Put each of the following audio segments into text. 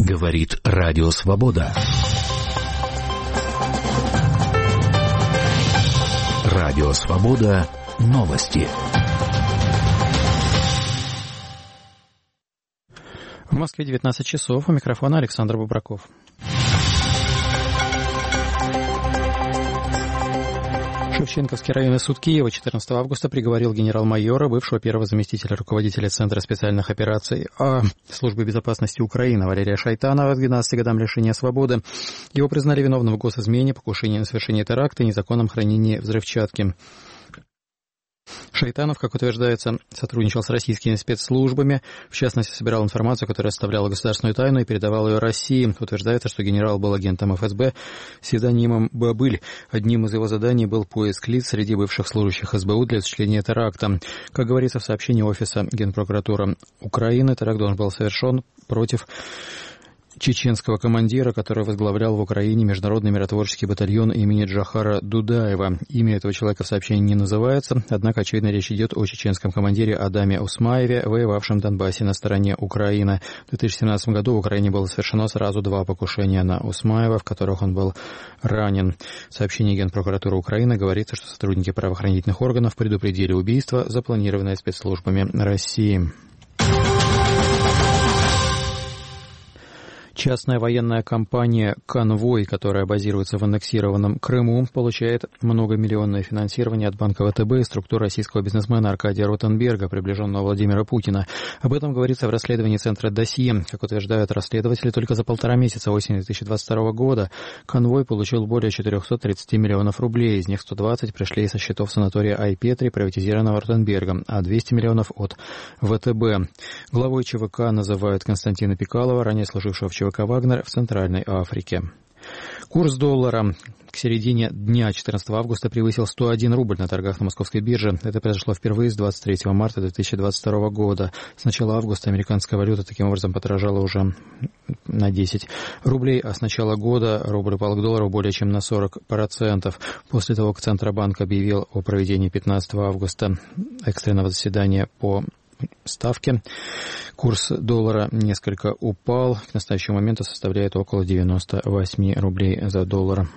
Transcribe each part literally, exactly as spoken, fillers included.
Говорит Радио Свобода. Радио Свобода. Новости. В Москве девятнадцать часов. У микрофона Александр Бубраков. Шевченковский районный суд Киева четырнадцатого августа приговорил генерал-майора, бывшего первого заместителя руководителя Центра специальных операций а, Службы безопасности Украины Валерия Шайтанова к двенадцати годам лишения свободы. Его признали виновным в госизмене, покушении на совершение теракта и незаконном хранении взрывчатки. Шайтанов, как утверждается, сотрудничал с российскими спецслужбами, в частности, собирал информацию, которая составляла государственную тайну и передавал ее России. Утверждается, что генерал был агентом эф эс бэ с псевдонимом Бабыль. Одним из его заданий был поиск лиц среди бывших служащих эс бэ у для осуществления теракта. Как говорится в сообщении Офиса Генпрокуратуры Украины, теракт должен был совершен против чеченского командира, который возглавлял в Украине международный миротворческий батальон имени Джохара Дудаева. Имя этого человека в сообщении не называется, однако, очевидно, речь идет о чеченском командире Адаме Усмаеве, воевавшем в Донбассе на стороне Украины. В две тысячи семнадцатом году в Украине было совершено сразу два покушения на Усмаева, в которых он был ранен. В сообщении Генпрокуратуры Украины говорится, что сотрудники правоохранительных органов предупредили убийство, запланированное спецслужбами России. Частная военная компания «Конвой», которая базируется в аннексированном Крыму, получает многомиллионное финансирование от банка вэ тэ бэ и структур российского бизнесмена Аркадия Ротенберга, приближенного Владимира Путина. Об этом говорится в расследовании Центра «Досье». Как утверждают расследователи, только за полтора месяца осени две тысячи двадцать второго года «Конвой» получил более четыреста тридцать миллионов рублей. Из них сто двадцать пришли со счетов санатория Айпетри, приватизированного Ротенбергом, а двести миллионов от вэ тэ бэ. Главой ЧВК называют Константина Пикалова, ранее служившего в ЧВК «Вагнер» в Центральной Африке. Курс доллара к середине дня четырнадцатого августа превысил сто один рубль на торгах на московской бирже. Это произошло впервые с двадцать третьего марта две тысячи двадцать второго года. С начала августа американская валюта таким образом подорожала уже на десять рублей, а с начала года рубль упал к доллару более чем на сорок процентов. После того, как Центробанк объявил о проведении пятнадцатого августа экстренного заседания по ставки, курс доллара несколько упал. К настоящему моменту составляет около девяносто восемь рублей за доллар.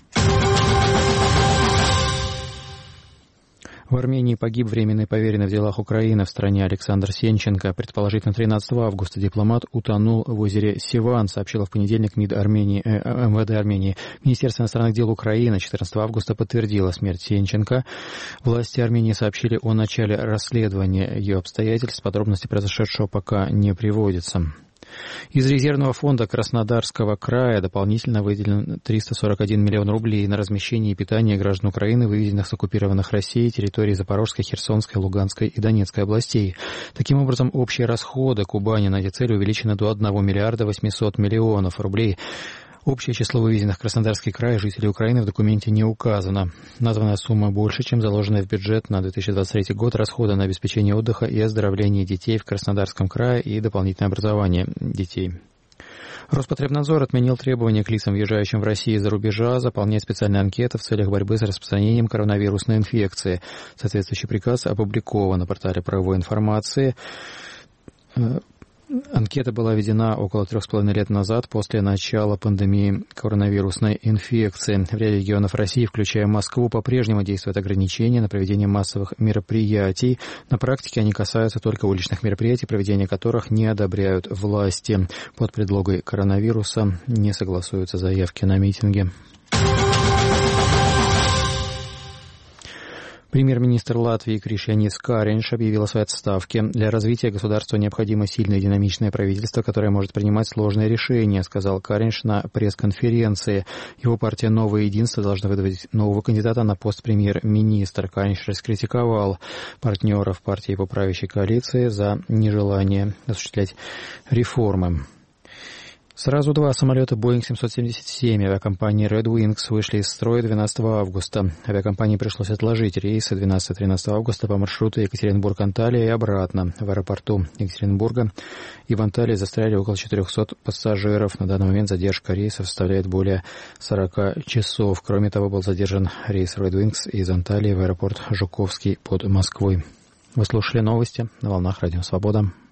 В Армении погиб временный поверенный в делах Украины в стране Александр Сенченко. Предположительно, тринадцатого августа дипломат утонул в озере Севан, сообщила в понедельник МИД Армении, э, эм вэ дэ Армении. Министерство иностранных дел Украины четырнадцатого августа подтвердило смерть Сенченко. Власти Армении сообщили о начале расследования ее обстоятельств. Подробности произошедшего пока не приводятся. Из резервного фонда Краснодарского края дополнительно выделено триста сорок один миллион рублей на размещение и питание граждан Украины, вывезенных с оккупированных Россией территорий Запорожской, Херсонской, Луганской и Донецкой областей. Таким образом, общие расходы Кубани на эти цели увеличены до одного миллиарда восьмисот миллионов рублей. Общее число вывезенных в Краснодарский край жителей Украины в документе не указано. Названная сумма больше, чем заложенная в бюджет на две тысячи двадцать третий год расходы на обеспечение отдыха и оздоровление детей в Краснодарском крае и дополнительное образование детей. Роспотребнадзор отменил требования к лицам, въезжающим в Россию из-за рубежа, заполнять специальные анкеты в целях борьбы с распространением коронавирусной инфекции. Соответствующий приказ опубликован на портале правовой информации. Анкета была введена около трех с половиной лет назад после начала пандемии коронавирусной инфекции. В ряде регионов России, включая Москву, по-прежнему действуют ограничения на проведение массовых мероприятий. На практике они касаются только уличных мероприятий, проведение которых не одобряют власти. Под предлогом коронавируса не согласуются заявки на митинги. Премьер-министр Латвии Кришьянис Каринш объявил о своей отставке. Для развития государства необходимо сильное и динамичное правительство, которое может принимать сложные решения, сказал Каринш на пресс-конференции. Его партия «Новое единство» должна выдвинуть нового кандидата на пост премьер-министра. Каринш раскритиковал партнеров партии по правящей коалиции за нежелание осуществлять реформы. Сразу два самолета Боинг семьсот семьдесят семь авиакомпании Red Wings вышли из строя двенадцатого августа. Авиакомпании пришлось отложить рейсы двенадцатого-тринадцатого августа по маршруту Екатеринбург-Анталия и обратно. В аэропорту Екатеринбурга и в Анталии застряли около четырехсот пассажиров. На данный момент задержка рейсов составляет более сорока часов. Кроме того, был задержан рейс Red Wings из Анталии в аэропорт Жуковский под Москвой. Вы слушали новости на волнах Радио Свобода.